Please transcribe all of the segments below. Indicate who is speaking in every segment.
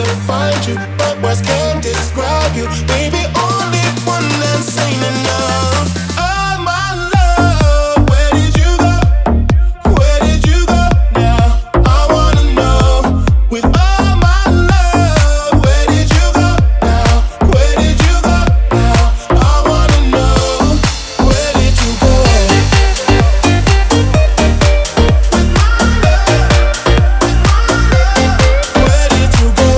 Speaker 1: find you, but words can't describe you. Baby, only one that's ain't enough. Oh my love, where did you go? Where did you go now? I wanna know. With all my love, where did you go now? Where did you go now? I wanna know. Where did you go? Where did you go?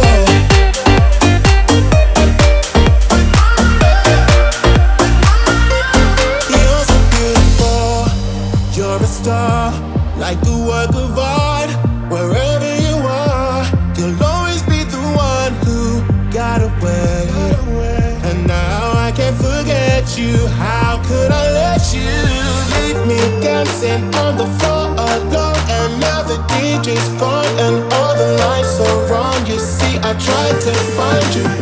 Speaker 1: You're so beautiful. You're a star, like a work of art. Wherever you are, you'll always be the one who got away. And now I can't forget you. How could I let you leave me dancing on the floor alone? And now the DJ's gone and all the lights are wrong. You see, I tried to find you,